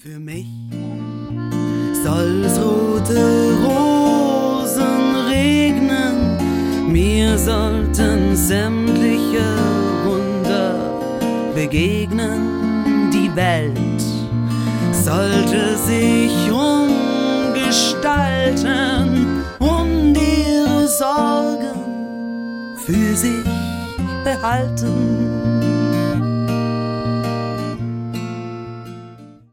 Für mich soll's rote Rosen regnen, mir sollten sämtliche Wunder begegnen. Die Welt sollte sich umgestalten und ihre Sorgen für sich behalten.